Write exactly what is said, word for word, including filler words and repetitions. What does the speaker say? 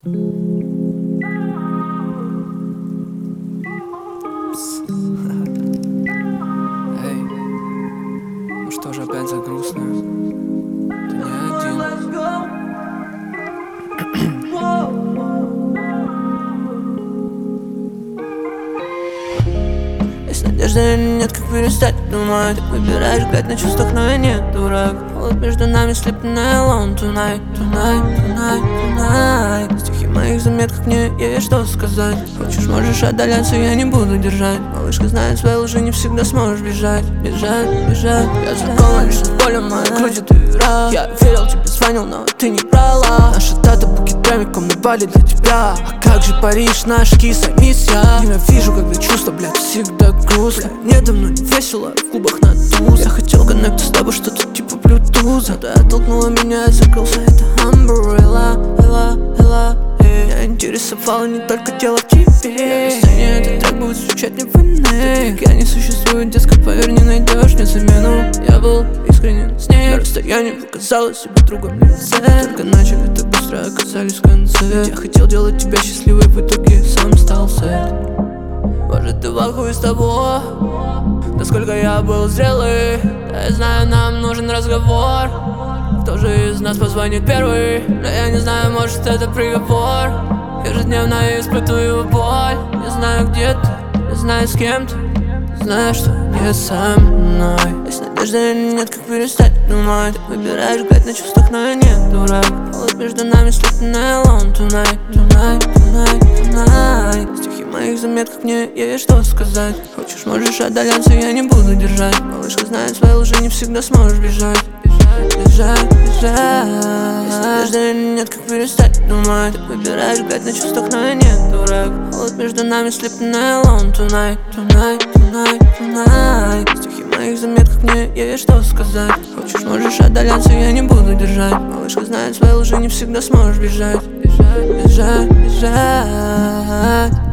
Эй, ну что же опять за грустно? Ты не один. Есть надежда или нет, как перестать думать? Выбираешь гать на чувствах, но я не дурак. Вот между нами sleeping alone tonight, tonight, tonight, tonight. Стихи моих заметках, мне есть что сказать. Хочешь, можешь отдаляться, я не буду держать. Малышка знает свои лжи, не всегда сможешь бежать. Бежать, бежать. Я закован лишь в поле, моя грудь ты игра. Я верил, тебе звонил, но ты не брала. Наша дата букет прямиком на Бали для тебя. А как же Париж, наш киса миссия. Ненавижу, когда чувства, блядь, всегда грустно. Мне давно не весело, в клубах на туз. Я хотел коннект с тобой, что-то типа блютуза. Ты оттолкнула меня, я закрылся, это Umbrella, Ella, Ella. Меня интересовало не только тело в тебе. Я на сцене, этот трек будет звучать не в иных. Я не существую, детка, поверь, не найдешь мне замену. Я был искренен с ней, на расстоянии показала себе другом лице. Только начали так быстро оказались в конце. Я хотел делать тебя счастливой, в итоге сам стал сэд. Может, ты в ахуе с того, насколько я был зрелый. Да, я знаю, нам нужен разговор. Кто же из нас позвонит первый? Но я не знаю, может, это приговор. Ежедневно я испытываю боль. Не знаю, где ты, не знаю, с кем ты. Знаю, что не со мной. Есть надежда или нет, как перестать думать? Ты выбираешь гать на чувствах, но я не дурак. Вот между нами sleeping alone tonight, tonight, tonight, tonight. Стихи моих заметках, мне есть что сказать. Хочешь, можешь отдаляться, я не буду держать. Малышка знает свои лжи, не всегда сможешь бежать. Бежать, бежать. Есть надежда или нет, как перестать думать? Ты выбираешь гать на чувствах, но я не дурак. Вот между нами sleeping alone tonight, tonight, tonight, tonight. Стихи моих заметках, мне есть что сказать. Хочешь, можешь отдаляться, я не буду держать. Малышка знает свои лжи, не всегда сможешь бежать. Бежать, бежать, бежать.